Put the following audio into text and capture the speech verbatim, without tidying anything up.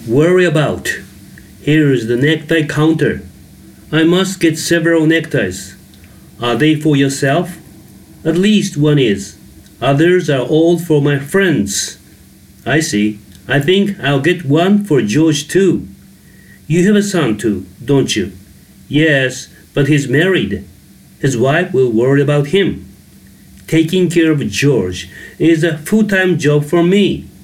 Worry about. Here's the necktie counter. I must get several neckties. Are they for yourself? At least one is. Others are all for my friends. I see. I think I'll get one for George too. You have a son too, don't you? Yes, but he's married. His wife will worry about him. Taking care of George is a full-time job for me.